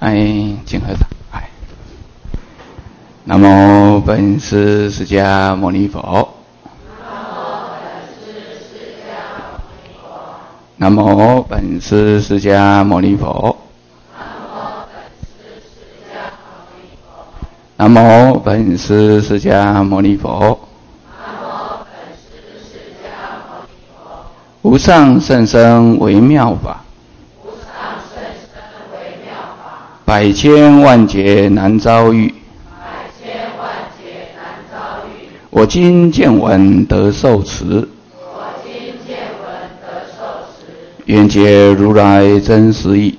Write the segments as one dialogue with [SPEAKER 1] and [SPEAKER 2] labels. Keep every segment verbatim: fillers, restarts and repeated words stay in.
[SPEAKER 1] 哎，请合掌。哎，南无本师释迦牟尼佛。南无本师释迦牟尼佛。南无本师释迦牟尼佛。无上甚深微妙法，百千万劫难遭遇。我今见闻得受持，愿解如来真实义。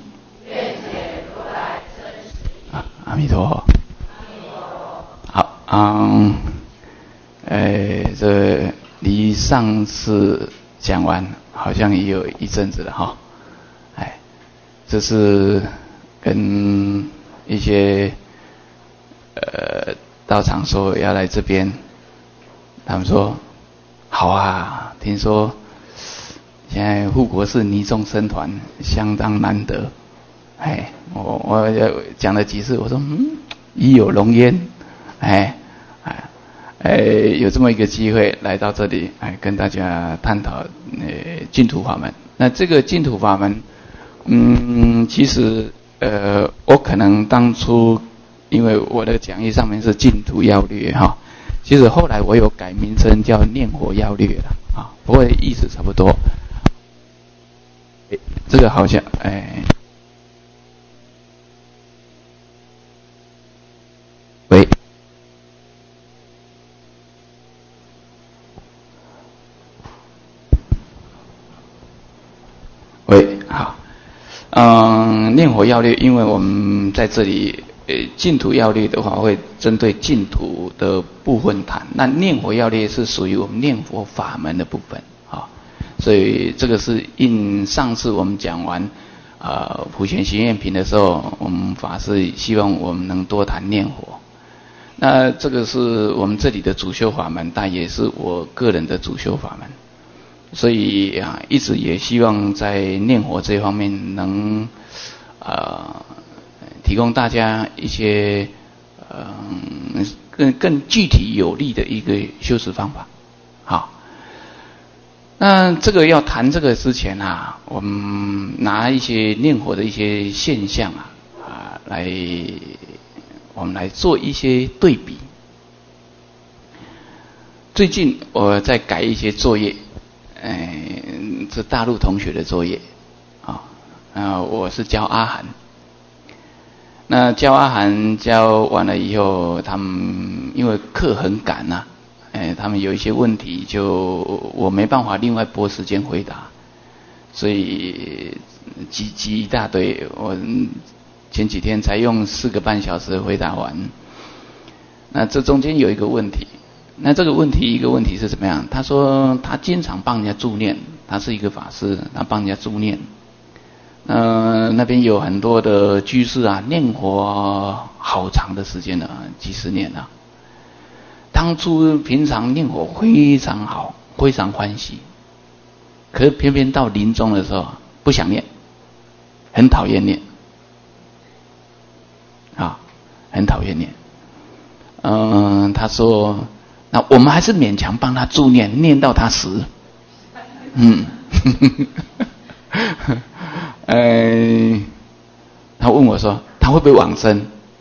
[SPEAKER 1] 啊，阿弥陀佛。好，嗯，呃，这离上次讲完好像也有一阵子了哈。哎，这是跟一些呃道场说要来这边，他们说好啊，听说现在护国寺尼众僧团相当难得。哎，我我讲了几次，我说嗯，已有龙焉。哎，哎，哎，有这么一个机会来到这里，哎，跟大家探讨呃净土法门。那这个净土法门，嗯，其实呃，我可能当初因为我的讲义上面是净土要略哈，其实后来我有改名称叫念佛要略了啊，不过意思差不多。这个好像哎。喂，喂，好，嗯，念佛要略，因为我们在这里，呃，净土要略的话，会针对净土的部分谈。那念佛要略是属于我们念佛法门的部分啊，所以这个是应上次我们讲完呃普贤行愿品的时候，我们法师希望我们能多谈念佛。那这个是我们这里的主修法门，但也是我个人的主修法门，所以啊，一直也希望在念佛这方面能呃提供大家一些呃更更具体有力的一个修持方法。好，那这个要谈这个之前啊，我们拿一些念佛的一些现象啊啊来。我们来做一些对比。最近我在改一些作业，呃，是大陆同学的作业啊。啊，我是教阿含。那教阿含教完了以后，他们因为课很赶呐、啊，哎，他们有一些问题就我没办法另外拨时间回答，所以积积一大堆我。前几天才用四个半小时回答完，那这中间有一个问题，那这个问题一个问题是怎么样？他说他经常帮人家助念，他是一个法师，他帮人家助念。呃，那边有很多的居士啊，念佛好长的时间了，几十年了。当初平常念佛非常好，非常欢喜，可是偏偏到临终的时候不想念，很讨厌念。啊，很讨厌念。嗯，他说，那我们还是勉强帮他助念，念到他死。嗯，呃，他问我说，他会不会往生？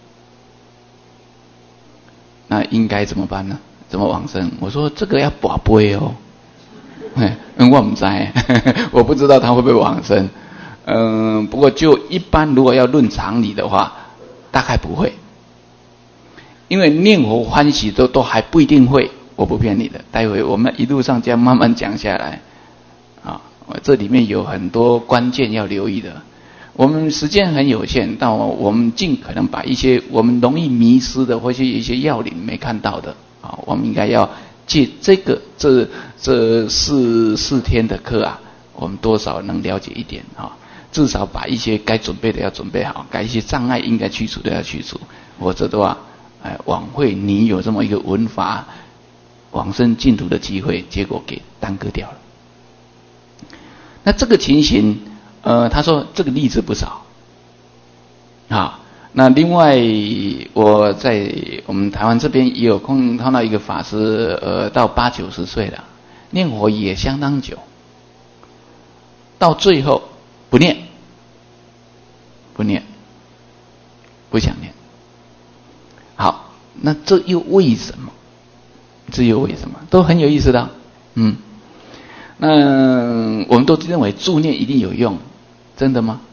[SPEAKER 1] 那应该怎么办呢？怎么往生？我说这个要跋杯哦。嗯，我不知道，我不知道他会不会往生。嗯，不过就一般，如果要论常理的话。大概不会，因为念佛欢喜都都还不一定会，我不骗你的。待会我们一路上这样慢慢讲下来，啊，这里面有很多关键要留意的。我们时间很有限，但我们尽可能把一些我们容易迷失的，或是一些要领没看到的，啊，我们应该要借这个这这四四天的课啊，我们多少能了解一点啊。至少把一些该准备的要准备好，该一些障碍应该去除的要去除，否则的话，哎，枉费你有这么一个闻法往生净土的机会，结果给耽搁掉了。那这个情形，呃，他说这个例子不少，啊， 那另外，我在我们台湾这边也有空看到一个法师，呃，到八九十岁了，念佛也相当久，到最后不念，不念，不想念。好，那这又为什么？这又为什么？都很有意思的，嗯。那我们都认为助念一定有用，真的吗？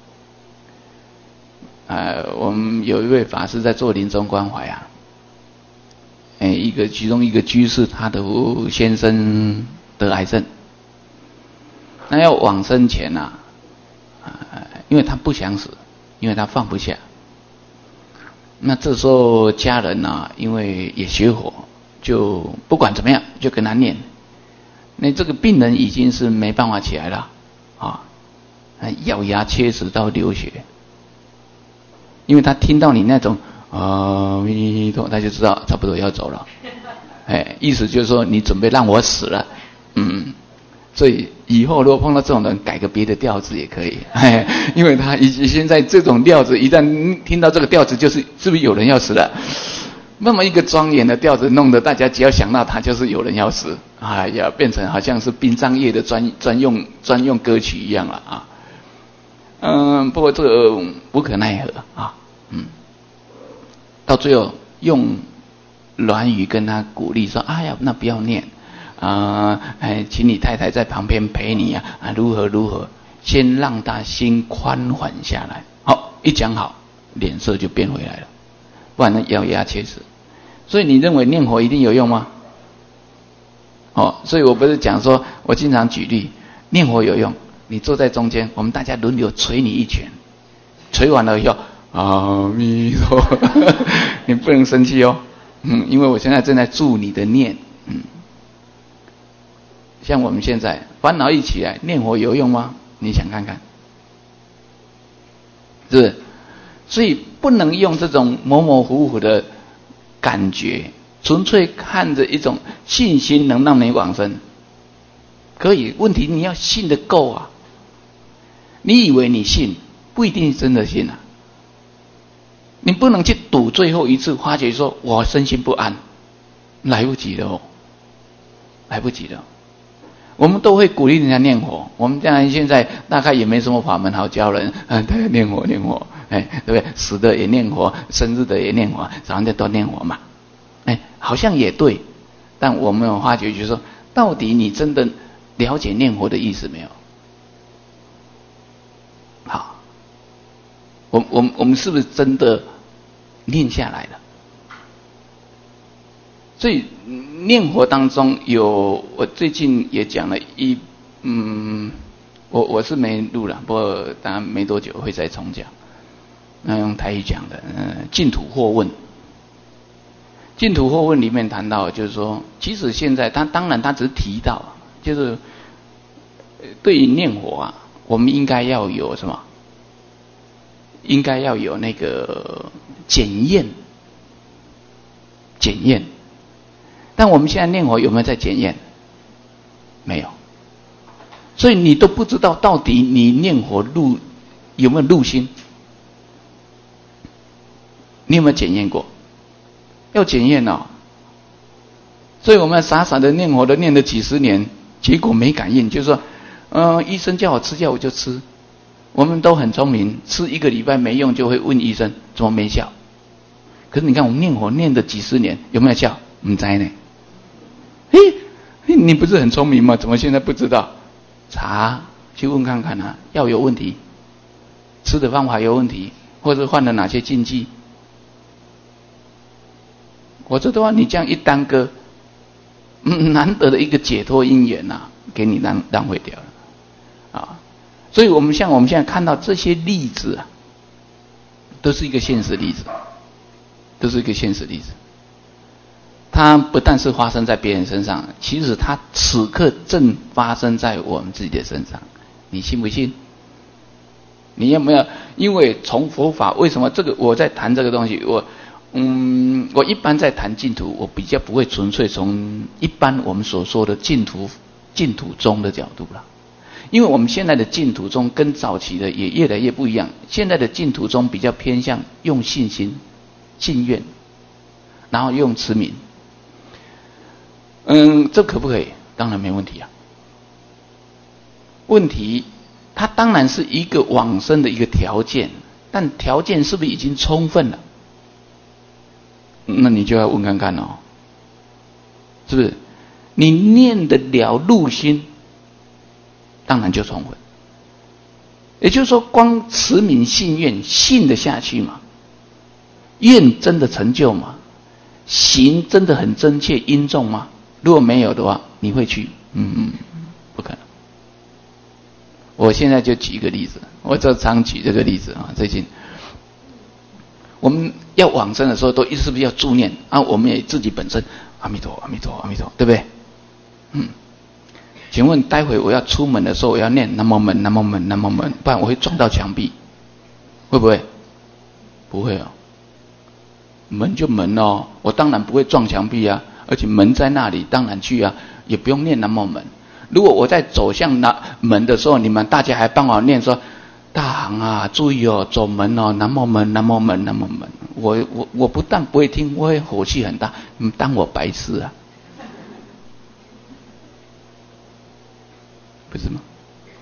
[SPEAKER 1] 呃，我们有一位法师在做临终关怀啊，哎，一个其中一个居士，他的先生得癌症，那要往生前呐、啊，呃，因为他不想死，因为他放不下。那这时候家人呐、啊，因为也学佛，就不管怎么样，就跟他念。那这个病人已经是没办法起来了，啊，咬牙切齿到流血。因为他听到你那种阿弥陀，他就知道差不多要走了，哎，意思就是说你准备让我死了，嗯，所以以后如果碰到这种人，改个别的调子也可以，哎，因为他已经现在这种调子，一旦听到这个调子，就是是不是有人要死了？那么一个庄严的调子，弄得大家只要想到他，就是有人要死，哎呀，变成好像是殡葬业的专专用专用歌曲一样了啊。嗯，不过这个无可奈何啊，嗯，到最后用软语跟他鼓励说：“哎呀，那不要念啊，哎，请你太太在旁边陪你啊，啊，如何如何，先让他心宽缓下来。”好，一讲好，脸色就变回来了，不然呢咬牙切齿。所以你认为念佛一定有用吗？哦，所以我不是讲说，我经常举例，念佛有用。你坐在中间，我们大家轮流捶你一拳，捶完了以后，阿弥陀，你不能生气哦，嗯，因为我现在正在助你的念，嗯，像我们现在烦恼一起来，念佛有用吗？你想看看，是不是？所以不能用这种模模糊糊的感觉，纯粹看着一种信心能让你往生，可以，问题你要信得够啊。你以为你信，不一定真的信啊。你不能去赌最后一次，发觉说我身心不安，来不及了哦，来不及了。我们都会鼓励人家念佛，我们当然现在大概也没什么法门好教人，嗯，大家念佛念佛，哎，对不对？死的也念佛，生日的也念佛，早上都念佛嘛，哎，好像也对，但我们有发觉就是说，到底你真的了解念佛的意思没有？好，我我我们是不是真的念下来了？所以念佛当中有，我最近也讲了一，嗯，我我是没录了，不过当然没多久会再重讲。那用台语讲的，嗯，净土或问。净土或问里面谈到，就是说，即使现在他当然他只是提到，就是对于念佛啊。我们应该要有什么？应该要有那个检验，检验。但我们现在念佛有没有在检验？没有。所以你都不知道到底你念佛入有没有入心？你有没有检验过？要检验哦。所以我们傻傻的念佛的念了几十年，结果没感应，就是说。嗯、呃，医生叫我吃药我就吃，我们都很聪明，吃一个礼拜没用就会问医生怎么没效。可是你看我们念佛念了几十年，有没有效？不知道呢。嘿，你不是很聪明吗？怎么现在不知道？查去问看看啊，药有问题，吃的方法有问题，或者犯了哪些禁忌？我这的话，你这样一耽搁，嗯，难得的一个解脱因缘呐、啊，给你浪浪费掉了。啊，所以我们像我们现在看到这些例子啊，都是一个现实例子，都是一个现实例子。它不但是发生在别人身上，其实它此刻正发生在我们自己的身上。你信不信？你有没有？因为从佛法，为什么这个我在谈这个东西？我嗯，我一般在谈净土，我比较不会纯粹从一般我们所说的净土净土宗的角度了。 因为我们现在的净土宗跟早期的也越来越不一样，现在的净土宗比较偏向用信心、信愿，然后用持名。嗯，这可不可以？当然没问题啊。问题，它当然是一个往生的一个条件，但条件是不是已经充分了？那你就要问看看哦，是不是？你念得了入心，当然就充分。也就是说，光持名信愿，信得下去嘛？愿真的成就吗？行真的很真切殷重吗？如果没有的话，你会去？嗯嗯，不可能。我现在就举一个例子，我就常举这个例子啊。最近我们要往生的时候，都是不是要助念啊？我们也自己本身阿弥陀阿弥陀阿弥陀，对不对？嗯，请问待会我要出门的时候，我要念南无门南无门南无门，不然我会撞到墙壁，会不会？不会哦，门就门哦，我当然不会撞墙壁啊，而且门在那里，当然去啊，也不用念南无门。如果我在走向那门的时候，你们大家还帮我念说：“大行啊，注意哦，走门哦，南无门，南无门，南无门。”我我我不但不会听，我会火气很大，你们当我白痴啊？不是吗？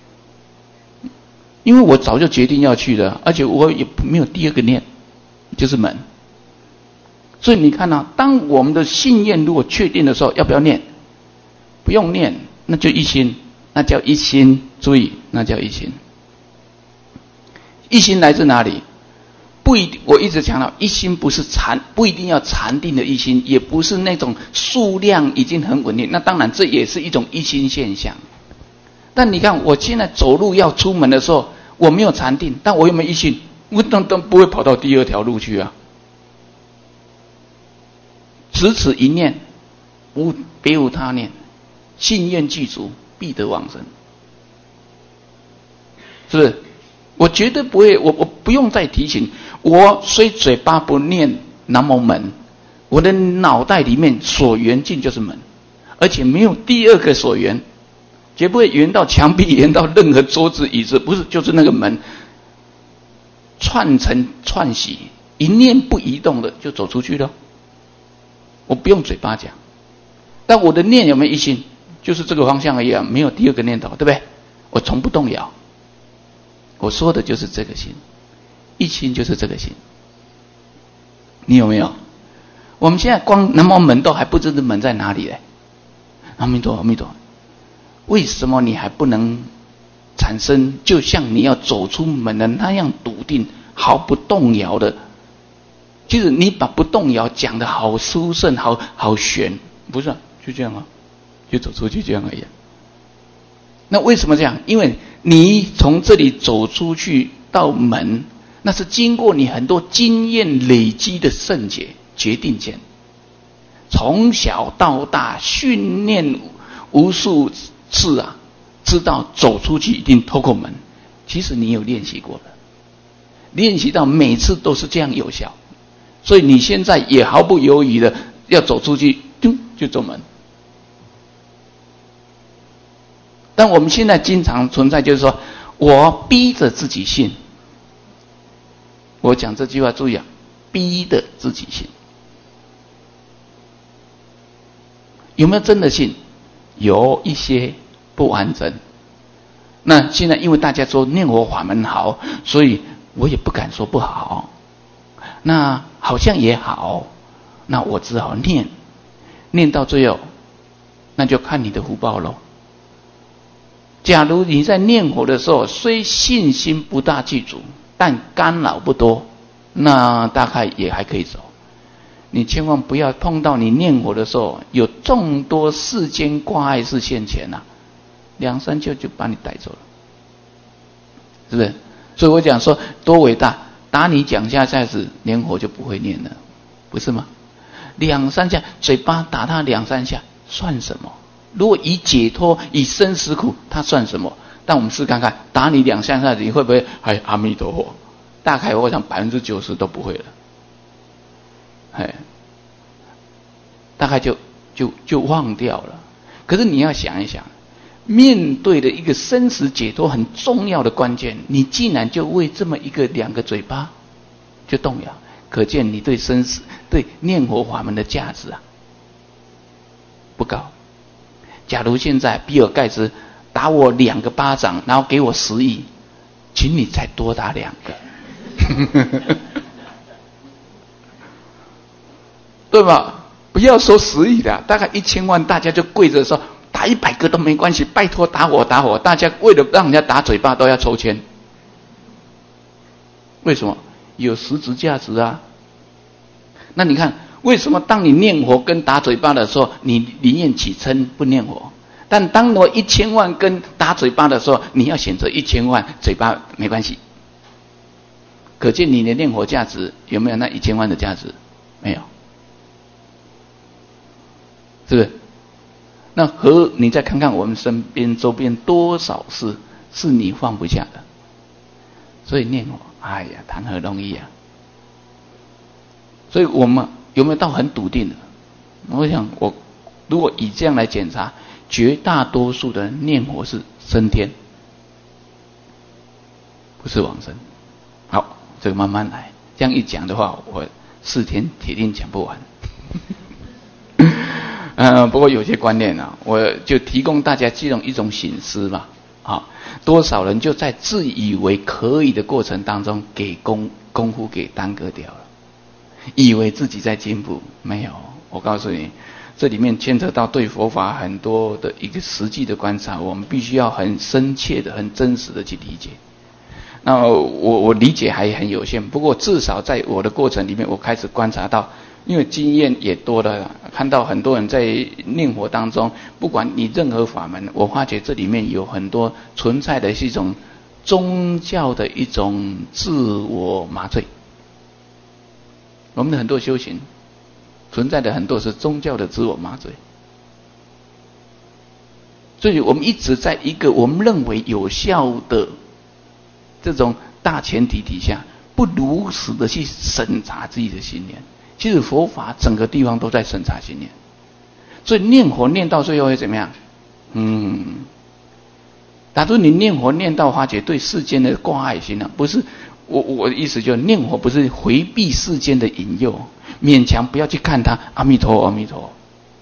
[SPEAKER 1] 因为我早就决定要去了，而且我也没有第二个念，就是门。所以你看啊，当我们的信念如果确定的时候，要不要念？不用念。那就一心，那叫一心。注意，那叫一心。一心来自哪里？不一定，我一直强调，一心不是禅，不一定要禅定的一心，也不是那种数量已经很稳定。那当然，这也是一种一心现象。但你看，我现在走路要出门的时候，我没有禅定，但我有没有一心？我当然不会跑到第二条路去啊。只此一念，无别无他念。信愿具足，必得往生，是不是？我绝对不会，我我不用再提醒。我虽嘴巴不念南无门，我的脑袋里面所缘境就是门，而且没有第二个所缘，绝不会缘到墙壁，缘到任何桌子椅子，不是，就是那个门，串成串习，一念不移动的就走出去了。我不用嘴巴讲，但我的念有没有一心？就是这个方向而已啊，没有第二个念头，对不对？我从不动摇。我说的就是这个心，一心就是这个心。你有没有？我们现在光南无门都还不知道门在哪里嘞。阿弥陀阿弥陀，为什么你还不能产生就像你要走出门的那样笃定，毫不动摇的？就是你把不动摇讲得好殊胜，好好玄，不是、啊、就这样啊？就走出去这样而已。那为什么这样？因为你从这里走出去到门，那是经过你很多经验累积的圣解决定见。从小到大训练无数次啊，知道走出去一定透过门。其实你有练习过了，练习到每次都是这样有效，所以你现在也毫不犹豫的要走出去，就就走门。但我们现在经常存在，就是说我逼着自己信。我讲这句话注意啊，逼的自己信。有没有真的信？有一些不完整。那现在因为大家说念佛法门好，所以我也不敢说不好。那好像也好，那我只好念，念到最后，那就看你的福报咯。假如你在念佛的时候，虽信心不大具足，但干扰不多，那大概也还可以走。你千万不要碰到你念佛的时候，有众多世间挂碍事现前啊，两三句就把你带走了，是不是？所以我讲说多伟大，打你两下下子，连佛就不会念了，不是吗？两三下，嘴巴打他两三下，算什么？如果以解脱、以生死苦，它算什么？但我们试看看，打你两下下子，你会不会哎阿弥陀佛？大概我想百分之九十都不会了，哎，大概就就就忘掉了。可是你要想一想， 面对的一个生死解脱很重要的关键，你竟然就为这么一个两个嘴巴就动摇，可见你对生死、对念佛法门的价值啊不高。假如现在比尔盖茨打我两个巴掌，然后给我十亿，请你再多打两个，对吧？不要说十亿的，大概一千万，大家就跪着说打一百个都没关系，拜托打我打我，大家为了让人家打嘴巴都要抽签。为什么？有实质价值啊。那你看，为什么当你念佛跟打嘴巴的时候，你宁愿起嗔不念佛？但当我一千万跟打嘴巴的时候，你要选择一千万，嘴巴没关系。可见你的念佛价值有没有那一千万的价值？没有，是不是？那和你再看看我们身边周边多少事是你放不下的？所以念佛，哎呀，谈何容易啊！所以我们有没有到很笃定的？我想，我如果以这样来检查，绝大多数的人念佛是升天，不是往生。好，这个慢慢来。这样一讲的话，我四天铁定讲不完。呃，不过有些观念啊，我就提供大家这种一种省思吧。啊，多少人就在自以为可以的过程当中，给功功夫给耽搁掉了，以为自己在进步，没有。我告诉你，这里面牵扯到对佛法很多的一个实际的观察，我们必须要很深切的、很真实的去理解。那我我理解还很有限，不过至少在我的过程里面，我开始观察到。因为经验也多了，看到很多人在念佛当中，不管你任何法门，我发觉这里面有很多存在的是一种宗教的一种自我麻醉。我们的很多修行存在的很多是宗教的自我麻醉，所以我们一直在一个我们认为有效的这种大前提底下，不如实的去审查自己的信念。其实佛法整个地方都在审查信念，所以念佛念到最后会怎么样？嗯，假如你念佛念到发觉对世间的挂碍心啊，不是我我的意思就是念佛不是回避世间的引诱，勉强不要去看它，阿弥陀阿弥陀，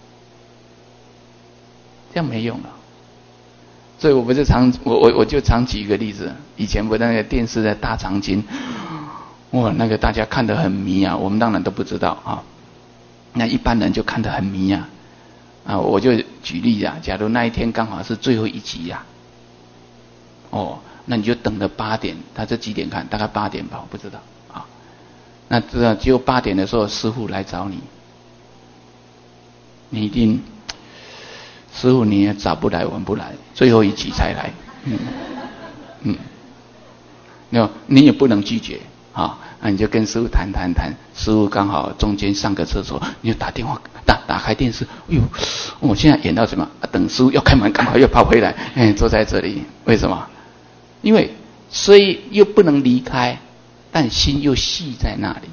[SPEAKER 1] 这样没用了。所以我不是常我我我就常举一个例子，以前不那个电视的大长今。哇，那个大家看得很迷啊，我们当然都不知道啊。那一般人就看得很迷啊。啊，我就举例啊，假如那一天刚好是最后一集啊，哦，那你就等着八点，他这几点看？大概八点吧，我不知道啊。那这只有八点的时候，师父来找你，你一定，师父你也早不来晚不来，最后一集才来，嗯嗯，那你也不能拒绝。啊，那你就跟师父谈谈谈，师父刚好中间上个厕所，你就打电话打打开电视，哎呦，我现在演到什么？啊、等师父要开门，赶快又跑回来，哎，坐在这里，为什么？因为虽又不能离开，但心又系在那里，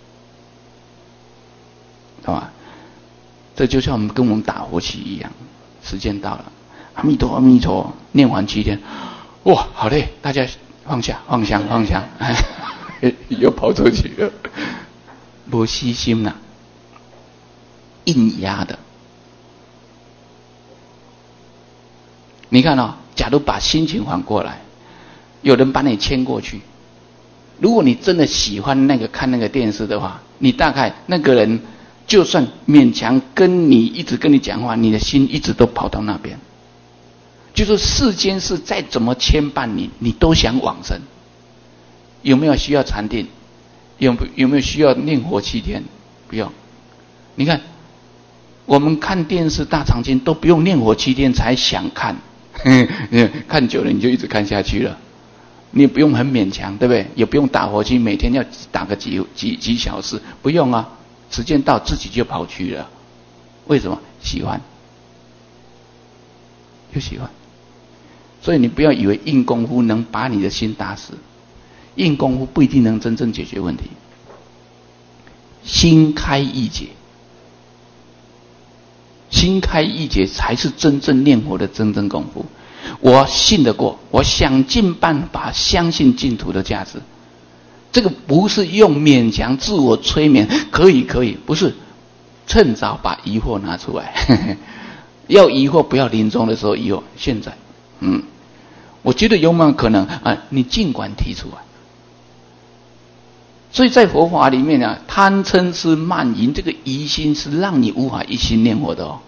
[SPEAKER 1] 懂吧？这就像我们跟我们打火机一样，时间到了，阿弥陀阿弥陀，念完七天，哇，好累，大家放下放下放下。又跑出去了，没细心呐、啊，硬压的。你看哦，假如把心情缓过来，有人把你牵过去，如果你真的喜欢那个看那个电视的话，你大概那个人就算勉强跟你一直跟你讲话，你的心一直都跑到那边。就是世间事再怎么牵绊你，你都想往生。有没有需要禅定？有有没有需要念佛七天？不用。你看，我们看电视大长今都不用念佛七天才想看，看久了你就一直看下去了。你也不用很勉强，对不对？也不用打火机，每天要打个几几几小时，不用啊。时间到自己就跑去了。为什么？喜欢，就喜欢。所以你不要以为硬功夫能把你的心打死。硬功夫不一定能真正解决问题，心开意解，心开意解才是真正念佛的真正功夫。 我信得过，我想尽办法相信净土的价值。这个不是用勉强自我催眠，可以可以，不是，趁早把疑惑拿出来。呵呵，要疑惑不要临终的时候疑惑，现在，嗯，我觉得有没有可能啊？你尽管提出来。所以在佛法里面啊，贪嗔痴慢疑这个疑心是让你无法一心念佛的哦。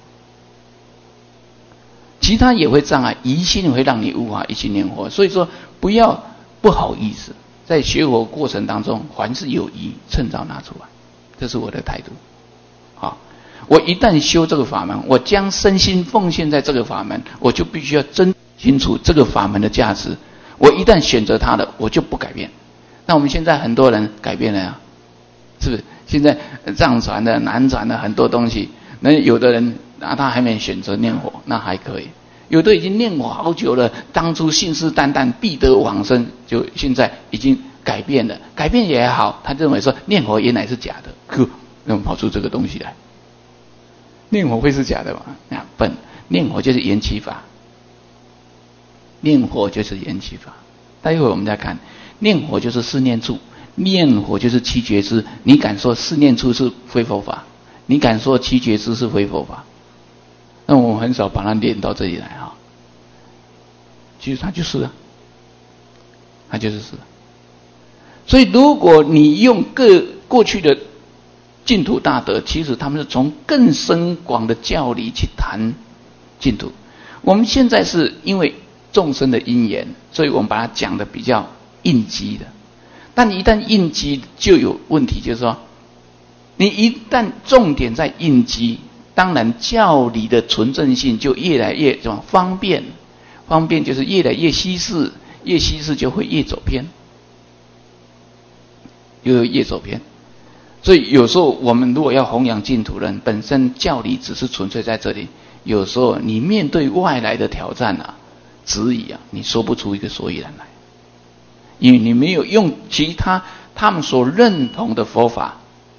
[SPEAKER 1] 其他也会障碍，疑心会让你无法一心念佛。所以说不要不好意思，在学佛过程当中，凡是有疑，趁早拿出来，这是我的态度。好，我一旦修这个法门，我将身心奉献在这个法门，我就必须要真清楚这个法门的价值。我一旦选择它了，我就不改变。那我们现在很多人改变了呀，是不是？现在藏传的、南传的很多东西，那有的人啊，他还没选择念佛，那还可以；有的已经念佛好久了，当初信誓旦旦必得往生，就现在已经改变了，改变也好，他认为说念佛原来是假的，呵，那么跑出这个东西来，念佛会是假的吗？啊，笨，念佛就是缘起法，念佛就是缘起法。待会我们再看。念佛就是四念处，念佛就是七觉支。你敢说四念处是非佛法？你敢说七觉支是非佛法？那我们很少把它念到这里来啊。其实它就是啊，它就是是。所以如果你用各过去的净土大德，其实他们是从更深广的教理去谈净土。我们现在是因为众生的因缘，所以我们把它讲的比较应激的，但一旦应激就有问题，就是说，你一旦重点在应激，当然教理的纯正性就越来越什么方便，方便就是越来越稀释，越稀释就会越走偏，又越走偏。所以有时候我们如果要弘扬净土人，本身教理只是纯粹在这里，有时候你面对外来的挑战啊、质疑啊，你说不出一个所以然来。因为你没有用其他他们所认同的佛法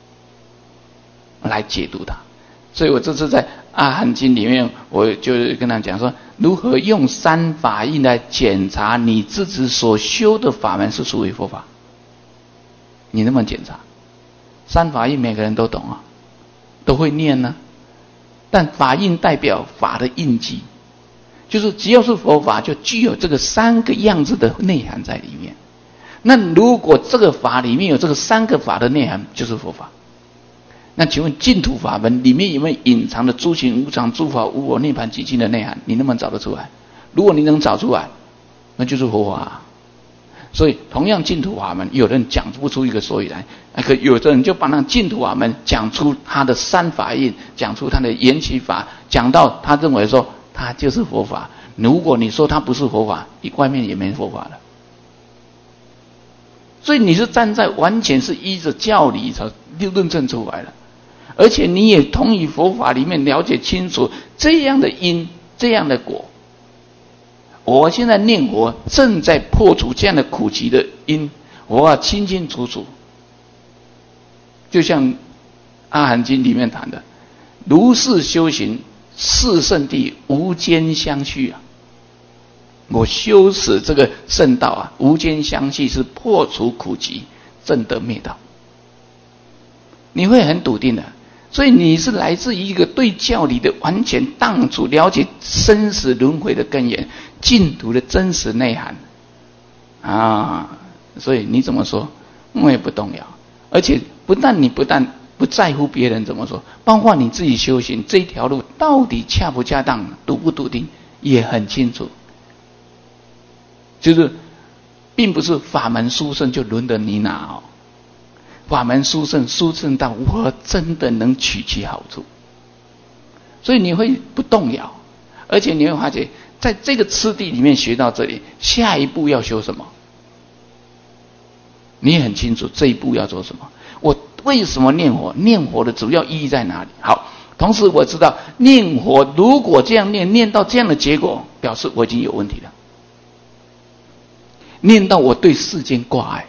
[SPEAKER 1] 来解读它，所以我这次在《阿含经》里面，我就跟他讲说，如何用三法印来检查你自己所修的法门是属于佛法，你能不能检查？三法印每个人都懂啊，都会念呢、啊，但法印代表法的印记，就是只要是佛法，就具有这个三个样子的内涵在里面。那如果这个法里面有这个三个法的内涵，就是佛法。那请问净土法门里面有没有隐藏的诸行无常、诸法无我、涅槃寂静的内涵？你能不能找得出来？如果你能找出来，那就是佛法、啊。所以同样净土法门，有人讲不出一个所以然，可有的人就把那净土法门讲出他的三法印，讲出他的缘起法，讲到他认为说他就是佛法。如果你说他不是佛法，你外面也没佛法了。所以你是站在完全是依着教理才论证出来了，而且你也同意佛法里面了解清楚这样的因，这样的果。我现在念佛正在破除这样的苦集的因，我要清清楚楚。就像《阿含经》里面谈的，如是修行，四圣谛无间相续啊。我修持这个圣道啊，无间相续是破除苦集，证得灭道。你会很笃定的，所以你是来自于一个对教理的完全当除，了解生死轮回的根源，净土的真实内涵啊。所以你怎么说，我也不动摇。而且不但你不但不在乎别人怎么说，包括你自己修行这条路到底恰不恰当，笃不笃定，也很清楚。就是并不是法门殊胜就轮得你拿哦，法门殊胜，殊胜到我真的能取其好处，所以你会不动摇，而且你会发觉在这个次第里面学到这里，下一步要修什么，你也很清楚这一步要做什么。我为什么念佛？念佛的主要意义在哪里？好，同时我知道念佛如果这样念，念到这样的结果，表示我已经有问题了。念到我对世间挂碍，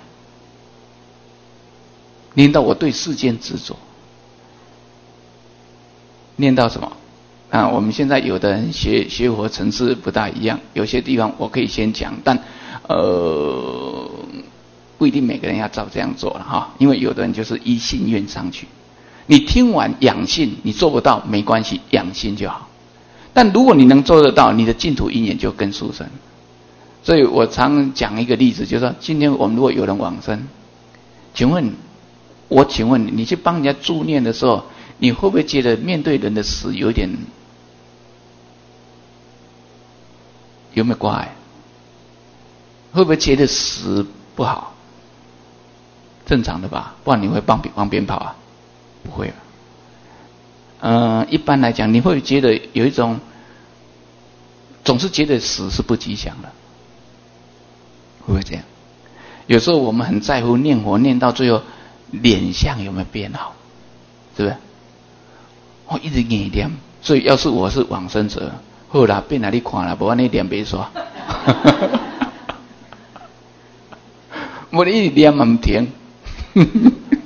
[SPEAKER 1] 念到我对世间执着，念到什么？ 啊，我们现在有的人学学佛层次不大一样，有些地方我可以先讲，但呃不一定每个人要照这样做了哈，因为有的人就是依信愿上去。你听完养信，你做不到没关系，养信就好。但如果你能做得到，你的净土因缘就更殊胜。所以我常讲一个例子，就是说今天我们如果有人往生，请问我请问你，你去帮人家助念的时候，你会不会觉得面对人的死有点有没有挂碍？会不会觉得死不好？正常的吧，不然你会帮往边跑啊？不会吧。呃，一般来讲，你会觉得有一种，总是觉得死是不吉祥的，会不会这样？有时候我们很在乎念佛，念到最后脸相有没有变好，是不是？我一直念念，所以要是我是往生者，好啦，变哪里看啦，不然那脸别说，我一直念唔停。